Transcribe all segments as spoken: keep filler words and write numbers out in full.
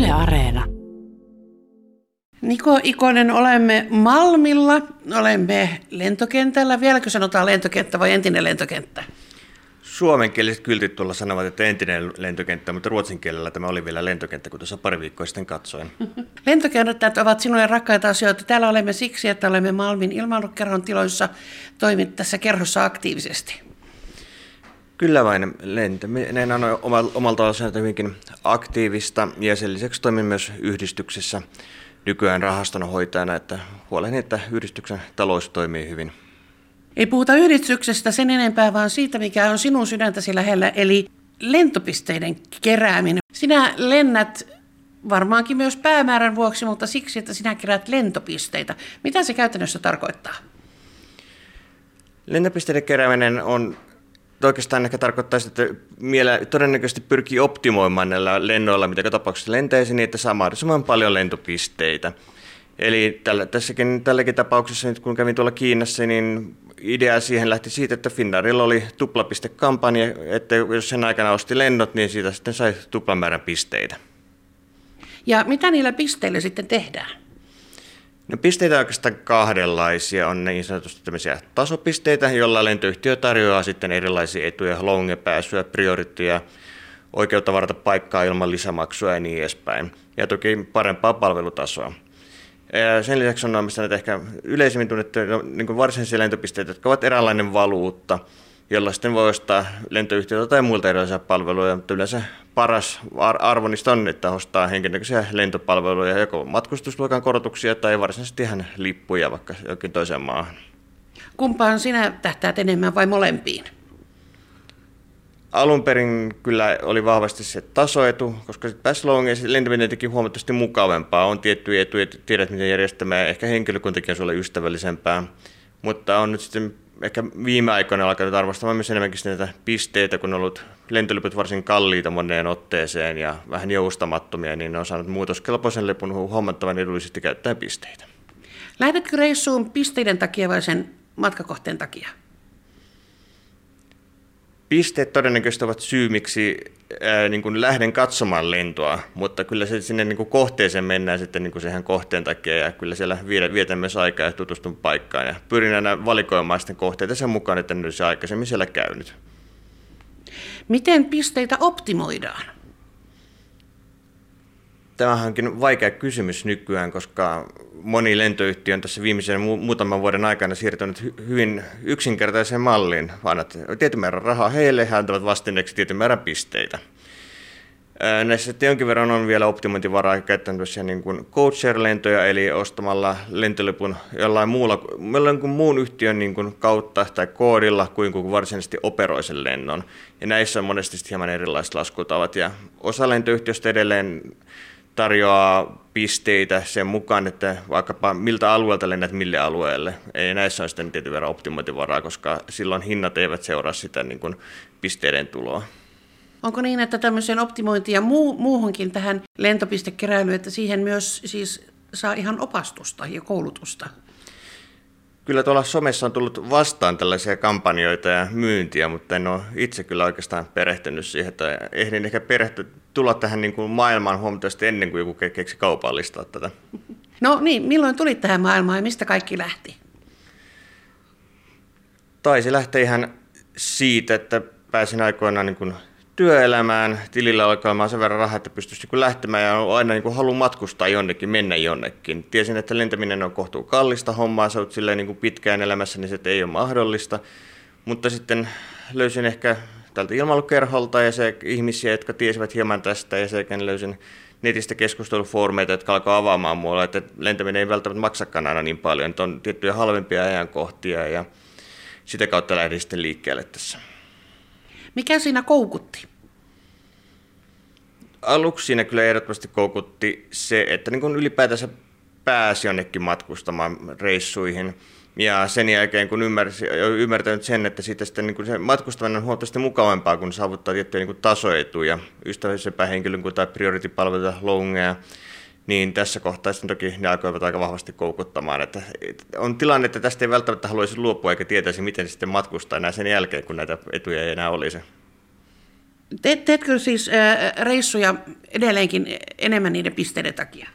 Yle Areena. Niko Ikonen, olemme Malmilla, olemme lentokentällä. Vieläkö sanotaan lentokenttä vai entinen lentokenttä? Suomenkieliset kyltit tuolla sanovat, että entinen lentokenttä, mutta ruotsin kielellä tämä oli vielä lentokenttä, kun tuossa pari viikkoa sitten katsoin. Lentokentät ovat sinulle rakkaita asioita. Täällä olemme siksi, että olemme Malmin ilmailukerhon tiloissa. Toimit tässä kerhossa aktiivisesti. Kyllä vain, lentäminen on omalta osalta hyvinkin aktiivista ja sen lisäksi toimin myös yhdistyksessä nykyään rahaston hoitajana, että huolehdin, että yhdistyksen talous toimii hyvin. Ei puhuta yhdistyksestä sen enempää, vaan siitä, mikä on sinun sydäntäsi lähellä, eli lentopisteiden kerääminen. Sinä lennät varmaankin myös päämäärän vuoksi, mutta siksi, että sinä keräät lentopisteitä. Mitä se käytännössä tarkoittaa? Lentopisteiden kerääminen on oikeastaan ehkä tarkoittaa sitä, että miele todennäköisesti pyrkii optimoimaan näillä lennoilla, mitä tapauksessa lentäisi, niin että saa mahdollisimman paljon lentopisteitä. Eli tällä, tässäkin, tälläkin tapauksessa, nyt kun kävin tuolla Kiinassa, niin idea siihen lähti siitä, että Finnairilla oli tuplapistekampanja, että jos sen aikana osti lennot, niin siitä sitten sai tuplamäärän pisteitä. Ja mitä niillä pisteillä sitten tehdään? No pisteitä on oikeastaan kahdenlaisia. On niin sanotusti tämmöisiä tasopisteitä, joilla lentoyhtiö tarjoaa sitten erilaisia etuja, loungepääsyä, priorityä, oikeutta varata paikkaa ilman lisämaksua ja niin edespäin. Ja toki parempaa palvelutasoa. Sen lisäksi on olemassa näitä ehkä yleisemmin tunnettuja niin varsinaisia lentopisteitä, jotka ovat eräänlainen valuutta, jolla sitten voi ostaa lentoyhtiöitä tai muilta erilaisia palveluja, mutta yleensä paras arvo niistä on, että ostaa henkilökohtaisia lentopalveluja, joko matkustusluokan korotuksia tai varsinaisesti ihan lippuja vaikka jokin toiseen maahan. Kumpaan sinä tähtäät enemmän vai molempiin? Alun perin kyllä oli vahvasti se tasoetu, koska sitten pääsi loungeisiin lentäminen teki huomattavasti mukavempaa. On tiettyjä etuja, tiedät miten järjestämään, ehkä henkilökuntakin on sulle ystävällisempää, mutta on nyt sitten ehkä viime aikoina alkanut arvostamaan myös enemmänkin näitä pisteitä, kun on ollut lentoliput varsin kalliita moneen otteeseen ja vähän joustamattomia, niin ne on saanut muutoskelpoisen lipun huomattavan edullisesti käyttää pisteitä. Lähdetkö reissuun pisteiden takia vai sen matkakohteen takia? Pisteet todennäköisesti ovat syy, miksi ää, niin kuin lähden katsomaan lentoa, mutta kyllä se sinne niin kuin kohteeseen mennään sitten niin kuin siihen kohteen takia ja kyllä siellä vietän myös aikaa ja tutustun paikkaan ja pyrin aina valikoimaan sitten kohteita sen mukaan, että ne olisi aikaisemmin siellä käynyt. Miten pisteitä optimoidaan? Tämähän onkin vaikea kysymys nykyään, koska moni lentoyhtiö on tässä viimeisen mu- muutaman vuoden aikana siirtynyt hy- hyvin yksinkertaiseen malliin. Annat tietyn määrän rahaa heille, he antavat vastineeksi tietyn määrän pisteitä. Ää, näissä jonkin verran on vielä optimointivaraa käyttänyt niin kuin codeshare-lentoja, eli ostamalla lentolipun jollain muulla, jollain muun yhtiön niin kuin kautta tai koodilla kuin kuin varsinaisesti operoi sen lennon. Ja näissä on monesti hieman erilaiset laskutavat, ja osa lentoyhtiöistä edelleen tarjoaa pisteitä sen mukaan, että vaikkapa miltä alueelta lennät mille alueelle. Ei näissä on sitten tietyn verran optimointivaraa, koska silloin hinnat eivät seuraa sitä niin kuin pisteiden tuloa. Onko niin, että tämmöiseen optimointiin ja muu, muuhunkin tähän lentopistekeräilyyn, että siihen myös siis saa ihan opastusta ja koulutusta? Kyllä tuolla somessa on tullut vastaan tällaisia kampanjoita ja myyntiä, mutta en ole itse kyllä oikeastaan perehtynyt siihen. Tai ehdin ehkä perehtyä, tulla tähän niin kuin maailmaan huomattavasti ennen kuin joku keksi kaupallistaa tätä. No niin, milloin tulit tähän maailmaan ja mistä kaikki lähti? Taisi lähteä ihan siitä, että pääsin aikoinaan niin kuin työelämään, tilillä alkaa olemaan sen verran rahaa, että pystyisi lähtemään ja on aina niin halu matkustaa jonnekin, mennä jonnekin. Tiesin, että lentäminen on kohtuu kallista hommaa, sä oot silleen niin kuin pitkään elämässä, niin se ei ole mahdollista. Mutta sitten löysin ehkä tältä ilmailukerholta ja se ihmisiä, jotka tiesivät hieman tästä ja sekä löysin netistä keskustelufoorumeita, jotka alkoi avaamaan muualla, että lentäminen ei välttämättä maksakaan aina niin paljon, että on tiettyjä halvempia ajankohtia ja sitä kautta lähdin sitten liikkeelle tässä. Mikä siinä koukutti? Aluksi siinä kyllä ehdottomasti koukutti se, että niin kun ylipäätänsä pääsi jonnekin matkustamaan reissuihin. Ja sen jälkeen, kun ymmärsi, ymmärtänyt sen, että siitä sitten, niin kun se matkustaminen on huomattavasti mukavampaa, kun saavuttaa tiettyjä niin kun tasoetuja, ystävällisempää henkilökuntaa tai priority-palveluita, loungeja, niin tässä kohtaa sitten toki ne alkoivat aika vahvasti koukuttamaan. Että on tilanne, että tästä ei välttämättä haluaisi luopua eikä tietäisi, miten sitten matkustaa enää sen jälkeen, kun näitä etuja ei enää olisi. Teet, teetkö siis äh, reissuja edelleenkin enemmän niiden pisteiden takia?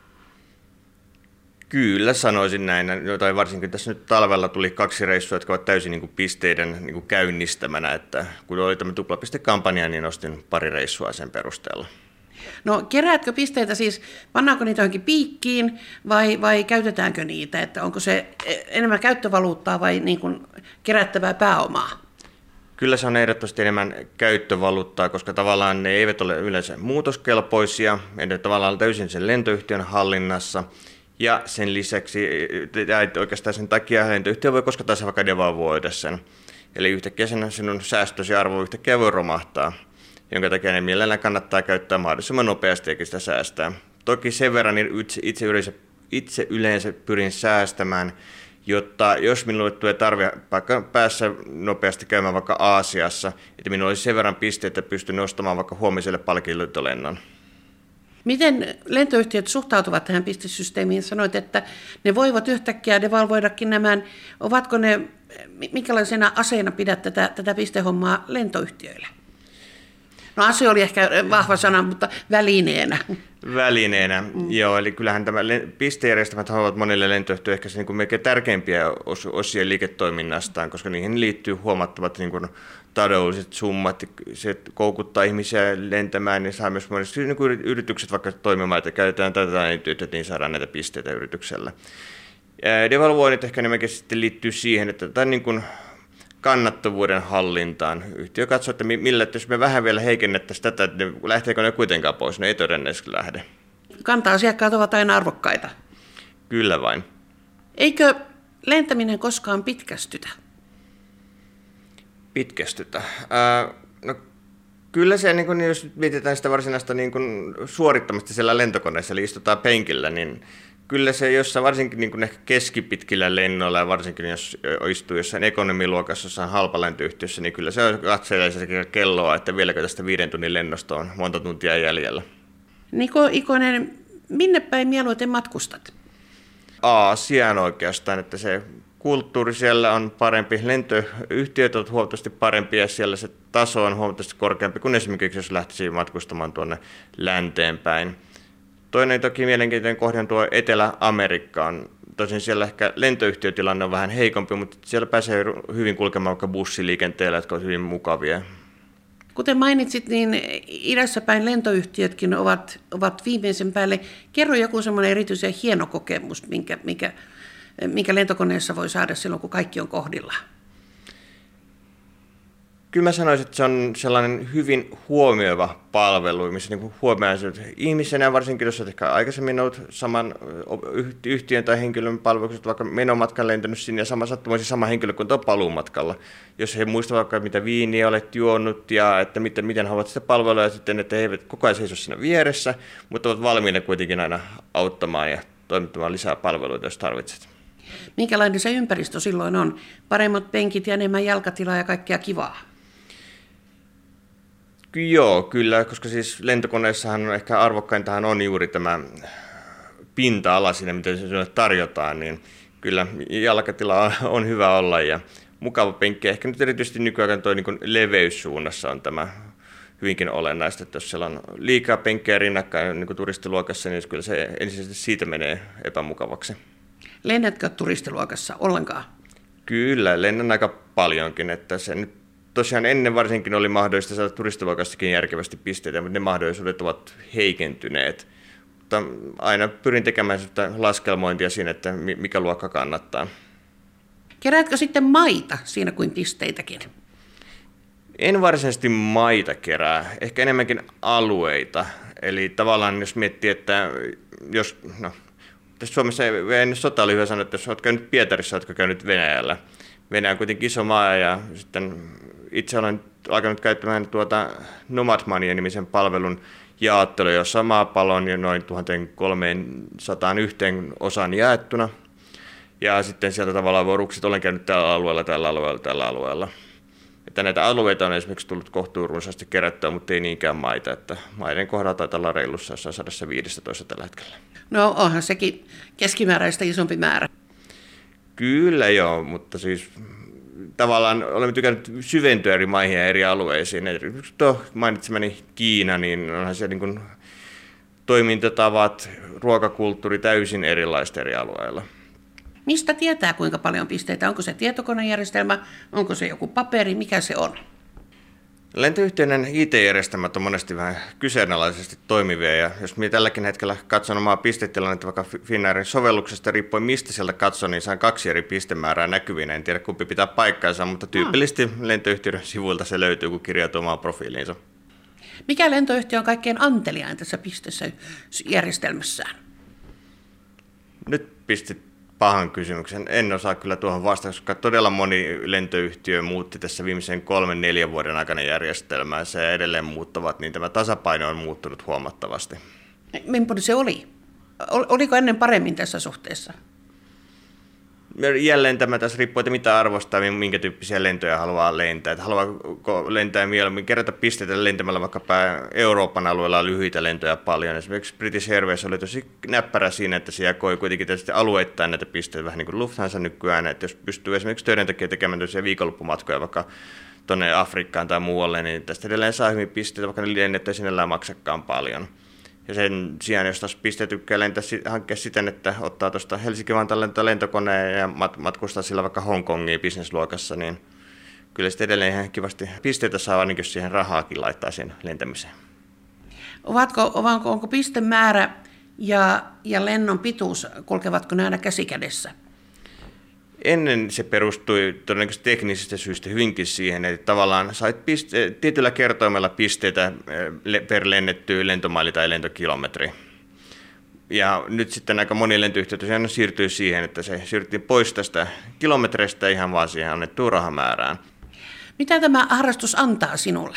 Kyllä sanoisin näin, tai varsinkin tässä nyt talvella tuli kaksi reissua, jotka ovat täysin niin kuin pisteiden niin kuin käynnistämänä, että kun oli tämä tuplapistekampanja, niin ostin pari reissua sen perusteella. No keräätkö pisteitä siis, pannaanko niitä johonkin piikkiin vai, vai käytetäänkö niitä, että onko se enemmän käyttövaluuttaa vai niin kuin kerättävää pääomaa? Kyllä se on ehdottomasti enemmän käyttövaluuttaa, koska tavallaan ne eivät ole yleensä muutoskelpoisia, ne tavallaan täysin sen lentoyhtiön hallinnassa. Ja sen lisäksi, oikeastaan sen takia lentoyhtiö voi koska tahansa vaikka devalvoida sen. Eli yhtäkkiä sen, sinun säästösi arvo yhtäkkiä voi romahtaa, jonka takia ne mielellään kannattaa käyttää mahdollisimman nopeasti eikä sitä säästää. Toki sen verran itse, itse, yleensä, itse yleensä pyrin säästämään, jotta jos minulle tulee tarve vaikka päässä nopeasti käymään vaikka Aasiassa, että minulla olisi sen verran pisteitä, että pystyn nostamaan vaikka huomiselle palkintolennon. Miten lentoyhtiöt suhtautuvat tähän pistesysteemiin? Sanoit, että ne voivat yhtäkkiä devalvoidakin nämä. Ovatko ne, minkälaisena aseena pidät tätä, tätä pistehommaa lentoyhtiöille? No ase oli ehkä vahva sana, mutta välineenä. Välineenä, mm. joo. Eli kyllähän tämä pistejärjestelmät ovat monille lentoyhtiöille ehkä se niin kuin melkein tärkeimpiä osia liiketoiminnastaan, koska niihin liittyy huomattavat niin kuin taloudelliset summat. Se koukuttaa ihmisiä lentämään ja saa myös monesti niin kuin yritykset vaikka toimimaan, että käytetään tätä lentoyhtiötä, niin saadaan näitä pisteitä yrityksellä. Devalvoinnit ehkä enemmänkin sitten liittyy siihen, että tämä niin kuin kannattavuuden hallintaan. Yhtiö katsoo, että millä, että jos me vähän vielä heikennettäisiin tätä, että lähteekö ne kuitenkaan pois, ne ei todennäköisesti lähde. Kanta-asiakkaat ovat aina arvokkaita. Kyllä vain. Eikö lentäminen koskaan pitkästytä? Pitkästytä? Äh, no, kyllä se, niin kun, jos mietitään sitä varsinaista niin kun suorittamista siellä lentokoneessa, eli istutaan penkillä, niin kyllä se jossain varsinkin niin kuin ehkä keskipitkillä lennoilla ja varsinkin jos istuu jossain ekonomiluokassa jossain halpalentoyhtiössä, niin kyllä se on katselee sekä kelloa, että vieläkö tästä viiden tunnin lennosta on monta tuntia jäljellä. Niko Ikonen, minne päin mieluiten matkustat? Aasiaan oikeastaan, että se kulttuuri siellä on parempi, lentoyhtiöt ovat huomattavasti parempia ja siellä se taso on huomattavasti korkeampi kuin esimerkiksi jos lähtisi matkustamaan tuonne länteen päin. Toinen toki mielenkiintoinen kohde on tuo Etelä-Amerikkaan. Tosin siellä ehkä lentoyhtiötilanne on vähän heikompi, mutta siellä pääsee hyvin kulkemaan vaikka bussiliikenteellä, jotka ovat hyvin mukavia. Kuten mainitsit, niin idässä päin lentoyhtiötkin ovat, ovat viimeisen päälle. Kerro joku semmoinen erityisen hieno kokemus, minkä, minkä, minkä lentokoneessa voi saada silloin, kun kaikki on kohdillaan. Kyllä mä sanoisin, että se on sellainen hyvin huomioiva palvelu, missä niin huomioon ihmisenä, varsinkin jos olet ehkä aikaisemmin ollut saman yhtiön tai henkilön palvelukset, vaikka menomatkan lentänyt sinne ja sama sattumoisin sama henkilökunta on paluumatkalla. Jos he muistavat vaikka, mitä viiniä olet juonut ja että miten, miten he ovat sitä palvelua ja sitten, että he eivät koko ajan seiso siinä vieressä, mutta ovat valmiina kuitenkin aina auttamaan ja toimittamaan lisää palveluita, jos tarvitset. Minkälainen se ympäristö silloin on? Paremmat penkit ja enemmän jalkatilaa ja kaikkea kivaa? Joo, kyllä, koska siis lentokoneessahan on ehkä arvokkaintahan on juuri tämä pinta-ala siinä, mitä sinulle tarjotaan, niin kyllä jalkatila on hyvä olla ja mukava penkki. Ehkä nyt erityisesti nykyaikana tuo niin leveyssuunnassa on tämä hyvinkin olennaista, että jos siellä on liikaa penkkejä rinnakkain niin turistiluokassa, niin kyllä se ensisijaisesti siitä menee epämukavaksi. Lennätkö turistiluokassa ollenkaan? Kyllä, lennän aika paljonkin, että se nyt tosiaan ennen varsinkin oli mahdollista saada turistiluokastakin järkevästi pisteitä, mutta ne mahdollisuudet ovat heikentyneet. Mutta aina pyrin tekemään sitä laskelmointia siinä, että mikä luokka kannattaa. Keräätkö sitten maita siinä kuin pisteitäkin? En varsinaisesti maita kerää, ehkä enemmänkin alueita. Eli tavallaan jos miettii, että jos, no, tässä Suomessa ennen sota oli hyvä sanoa, että jos olet käynyt Pietarissa, oletko käynyt Venäjällä. Venäjä on kuitenkin iso maa ja sitten itse olen alkanut käyttämään tuota Nomad Money-nimisen palvelun jaottelua, jossa maapallo on jo noin tuhatkolmesataa yhteen osaan jaettuna. Ja sitten sieltä tavallaan vorukset olen käynyt tällä alueella, tällä alueella, tällä alueella. Että näitä alueita on esimerkiksi tullut kohtuun runsaasti kerättyä, mutta ei niinkään maita. Että maiden kohdalla taitaa olla reilussa jossain sata viisitoista tällä hetkellä. No onhan sekin keskimääräistä isompi määrä. Kyllä joo, mutta siis tavallaan olemme tykänneet syventyä eri maihin ja eri alueisiin. Esimerkiksi tuo mainitsemani Kiina, niin onhan se niin kuin toimintatavat, ruokakulttuuri täysin erilaista eri alueilla. Mistä tietää, kuinka paljon pisteitä? Onko se tietokonejärjestelmä, onko se joku paperi, mikä se on? Lentoyhtiöiden I T-järjestelmät on monesti vähän kyseenalaisesti toimivia, ja jos minä tälläkin hetkellä katson omaa pistetilannetta vaikka Finnairin sovelluksesta, riippuen mistä sieltä katson, niin saan kaksi eri pistemäärää näkyvinä. En tiedä, kumpi pitää paikkaansa, mutta tyypillisesti lentoyhtiöiden sivuilta se löytyy, kun kirjautuu omaan profiiliinsa. Mikä lentoyhtiö on kaikkein anteliain tässä pisteessä järjestelmässään? Nyt pistit pahan kysymyksen. En osaa kyllä tuohon vastata, koska todella moni lentoyhtiö muutti tässä viimeisen kolmen, neljän vuoden aikana järjestelmäänsä ja edelleen muuttavat, niin tämä tasapaino on muuttunut huomattavasti. Millainen se oli? Oliko ennen paremmin tässä suhteessa? Jälleen tämä tässä riippuu, että mitä arvostaa, minkä tyyppisiä lentoja haluaa lentää. Että haluaako lentää mieluummin kerätä pisteitä lentämällä vaikkapa Euroopan alueella lyhyitä lentoja paljon. Esimerkiksi British Airways oli tosi näppärä siinä, että se jakoi kuitenkin tietysti alueittain näitä pisteitä, vähän niin kuin Lufthansa nykyään. Että jos pystyy esimerkiksi töiden takia tekemään tämmöisiä viikonloppumatkoja vaikka tuonne Afrikkaan tai muualle, niin tästä edelleen saa hyvin pisteitä, vaikka ne lennot ei sinällään maksakaan paljon. Ja sen sijaan, jos taas piste tykkää lentää, hankkia siten, että ottaa tuosta Helsinki-Vantaan lentokoneen ja mat- matkustaa sillä vaikka Hongkongiin bisnesluokassa, niin kyllä sitten edelleen ihan kivasti pisteitä saa, ainakin jos siihen rahaakin laittaa siihen lentämiseen. Ovatko, onko, onko pistemäärä ja, ja lennon pituus, kulkevatko ne aina käsi kädessä? Ennen se perustui todennäköisesti teknisistä syistä hyvinkin siihen, että tavallaan sait piste- tietyllä kertoimella pisteitä per lennetty lentomaili tai lentokilometri. Ja nyt sitten aika moni lentoyhtiö tosiaan siirtyy siihen, että se siirryttiin pois tästä kilometreistä ihan vaan siihen annettuun rahamäärään. Mitä tämä harrastus antaa sinulle?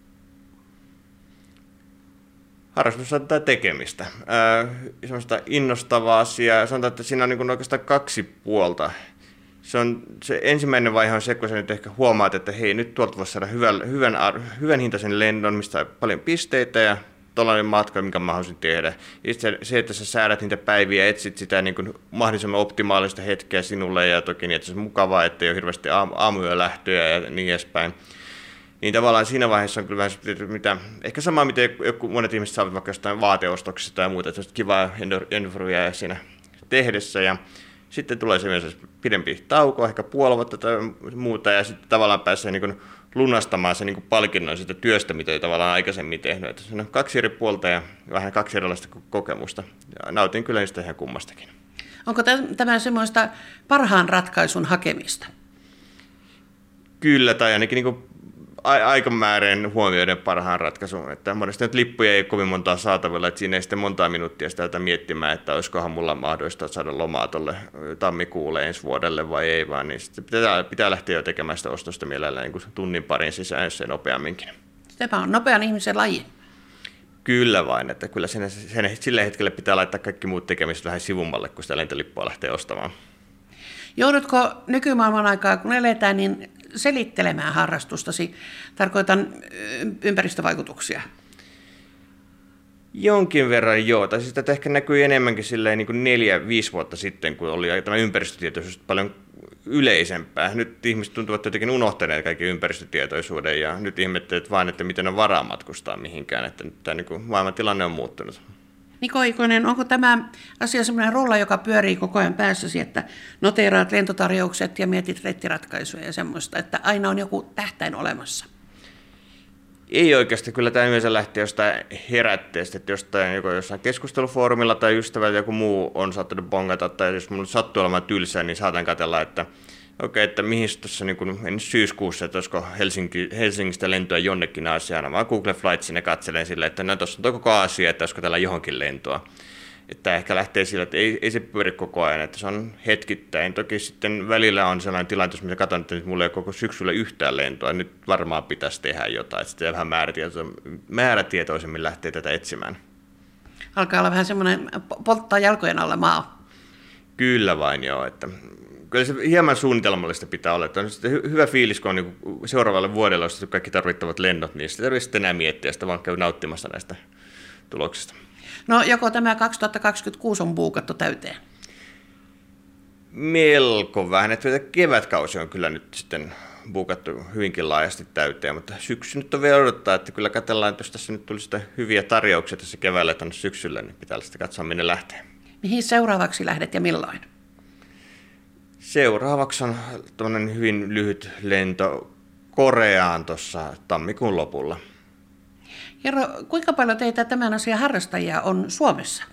Harrastus antaa tekemistä. Äh, semmoista innostavaa asiaa. Sanotaan, että siinä on niin kuin oikeastaan kaksi puolta. Se, on, se ensimmäinen vaihe on se, kun sä nyt ehkä huomaat, että hei, nyt tuolta voisi saada hyvän, hyvän, hyvän hintaisen lennon, mistä on paljon pisteitä ja tuollainen matka, minkä mä haluaisin tehdä. Itse se, että sä säädät niitä päiviä, etsit sitä niin kuin mahdollisimman optimaalista hetkeä sinulle ja toki niin, että se on mukavaa, ettei ole hirveästi aamu, aamuyö lähtöjä ja niin edespäin. Niin tavallaan siinä vaiheessa on kyllä vähän mitä, ehkä sama, mitä joku, monet ihmiset saavat vaikka jostain vaateostoksista tai muuta, että se on kivaa endorfiinia siinä tehdessä ja sitten tulee se myös pidempi tauko, ehkä puoli vuotta tai muuta, ja sitten tavallaan pääsee niin kuin lunastamaan se niin kuin palkinnon siitä työstä, mitä ei tavallaan aikaisemmin tehnyt. Että se on kaksi eri puolta ja vähän kaksi erilaista kokemusta. Ja nautin kyllä niistä ihan kummastakin. Onko tämä semmoista parhaan ratkaisun hakemista? Kyllä, tai ainakin niin kuin aikamääreen huomioiden parhaan ratkaisun. Että monesti nyt lippuja ei ole kovin montaa saatavilla, että siinä ei sitten montaa minuuttia sitä miettimään, että olisikohan mulla mahdollista saada lomaa tuolle tammikuulle ensi vuodelle vai ei, vaan niin sitten pitää, pitää lähteä jo tekemään sitä ostosta mielellään niin kuin tunnin parin sisään, jos se nopeamminkin. Tämä on nopean ihmisen laji. Kyllä vain, että kyllä sen, sen, sillä hetkellä pitää laittaa kaikki muut tekemiset vähän sivummalle, kun sitä lentolippua lähtee ostamaan. Joudutko nykymaailman aikaa, kun eletään, niin selittelemään harrastustasi? Tarkoitan ympäristövaikutuksia. Jonkin verran joo. Tai siis tätä ehkä näkyy enemmänkin silleen niin kuin neljä, viisi vuotta sitten, kun oli tämä ympäristötietoisuus paljon yleisempää. Nyt ihmiset tuntuvat jotenkin unohtaneet kaiken ympäristötietoisuuden ja nyt ihmettelet vain, että miten on varaa matkustaa mihinkään. Että nyt tämä niin kuin maailman tilanne on muuttunut. Niko Ikonen, onko tämä asia sellainen rolla, joka pyörii koko ajan päässäsi, että noteeraat lentotarjoukset ja mietit reittiratkaisuja ja semmoista, että aina on joku tähtäin olemassa? Ei oikeasti. Kyllä tämä yleensä lähti jostain herätteestä, että jostain, joko jossain keskustelufoorumilla tai ystävä joku muu on saattanut bongata, tai jos minulla sattuu olemaan tylsää, niin saatan katsella, että okei, okay, että mihin tuossa niin syyskuussa, että olisiko Helsinki, Helsingistä lentoa jonnekin Aasiaan, vaan Google Flightsin ja katselen silleen, että no tuossa on koko Aasia, että olisiko tällä johonkin lentoa. Että ehkä lähtee sillä, että ei, ei se pyöri koko ajan, että se on hetkittäin. Toki sitten välillä on sellainen tilanne, missä katson, että nyt mulla ei ole koko syksyllä yhtään lentoa, nyt varmaan pitäisi tehdä jotain, että sitten vähän määrätietoisemmin lähtee tätä etsimään. Alkaa olla vähän semmoinen polttaa jalkojen alla maa. Kyllä vain joo, että kyllä se hieman suunnitelmallista pitää olla, että on sitten hyvä fiilis, kun on niin seuraavalle vuodelle ostettu kaikki tarvittavat lennot, niin sitten ei tarvitse enää miettiä, sitä vaan käy nauttimassa näistä tuloksista. No joko tämä kaksituhattakaksikymmentäkuusi on buukattu täyteen? Melko vähän, että kevätkausi on kyllä nyt sitten buukattu hyvinkin laajasti täyteen, mutta syksy nyt on vielä odottaa, että kyllä katsellaan, että jos tässä nyt tulisi hyviä tarjouksia tässä keväällä tuonne syksyllä, niin pitää sitten katsoa, minne lähtee. Mihin seuraavaksi lähdet ja milloin? Seuraavaksi on tämmöinen hyvin lyhyt lento Koreaan tuossa tammikuun lopulla. Kerro, kuinka paljon teitä tämän asian harrastajia on Suomessa?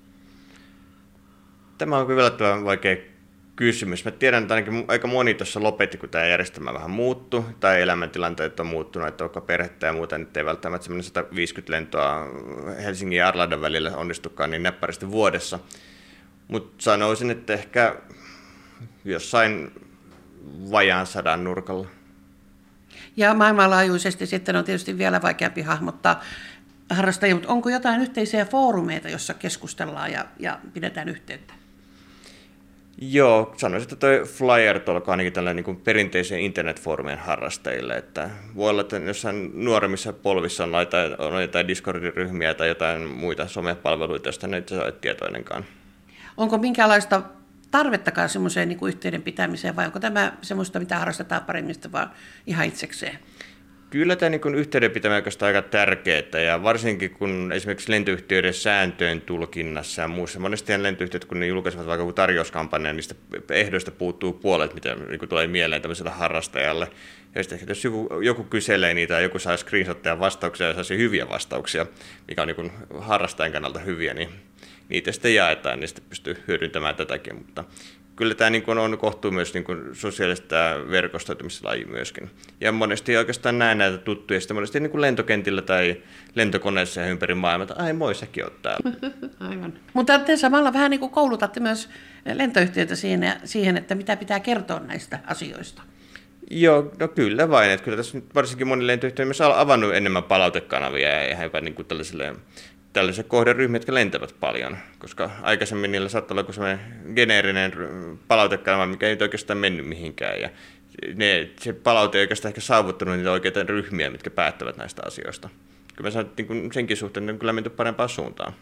Tämä on kyllä yllättävän vaikea kysymys. Mä tiedän, että ainakin aika moni tuossa lopetti, kun tämä järjestelmä vähän muuttui, tai elämäntilanteet on muuttunut, että vaikka perhettä ja muuta, nyt ei välttämättä semmoinen sata viisikymmentä lentoa Helsingin ja Arlandan välillä onnistukaan niin näppärästi vuodessa. Mutta sanoisin, että ehkä jossain vajaan sadan nurkalla. Ja maailmanlaajuisesti sitten on tietysti vielä vaikeampi hahmottaa harrastajia, mutta onko jotain yhteisiä foorumeita, jossa keskustellaan ja, ja pidetään yhteyttä? Joo, sanoisin, että toi Flyer on ainakin tällainen niin perinteisen internetfoorumien harrastajille, että voi olla, että jossain nuoremmissa polvissa on jotain, on jotain Discord-ryhmiä tai jotain muita somepalveluita, joista ne itse asiassa tietoinenkaan. Onko minkäänlaista tarvettakaan semmoiseen niin kuin yhteyden pitämiseen, vai onko tämä semmoista, mitä harrastetaan paremmista, vaan ihan itsekseen? Kyllä tämä niin yhteyden pitäminen on aika tärkeää, ja varsinkin kun esimerkiksi lentoyhtiöiden sääntöjen tulkinnassa ja muussa, monesti lentoyhtiöt, kun ne julkaisevat vaikka tarjouskampanja, niistä ehdoista puuttuu puolet, mitä niin tulee mieleen tämmöiselle harrastajalle. Ja sitten jos joku, joku kyselee niitä ja joku saa screenshotteja vastauksia ja saisi hyviä vastauksia, mikä on niin harrastajan kannalta hyviä, niin niitä sitten jaetaan, niin sitten pystyy hyödyntämään tätäkin, mutta kyllä tämä niin kuin on kohtuu myös niin kuin sosiaalista verkostoitumislaji myöskin. Ja monesti oikeastaan näen näitä tuttuja, sitten monesti niin kuin lentokentillä tai lentokoneessa ja ympäri maailmaa, että ai moi, säkin oot täällä. Aivan. Mutta te samalla vähän niin kuin koulutatte myös lentoyhtiöitä siihen, siihen, että mitä pitää kertoa näistä asioista. Joo, no kyllä vain. Että kyllä tässä nyt varsinkin moni lentoyhtiö on myös avannut enemmän palautekanavia ja ihan jopa niin kuin tällaisille tällaisia kohderyhmiä, jotka lentävät paljon, koska aikaisemmin niillä saattaa olla joku sellainen geneerinen palautekanava, mikä ei oikeastaan mennyt mihinkään, ja ne, se palaute ei oikeastaan ehkä saavuttanut niitä oikeita ryhmiä, mitkä päättävät näistä asioista. Kyllä mä sanon, että niin senkin suhteen on kyllä menty parempaan suuntaan.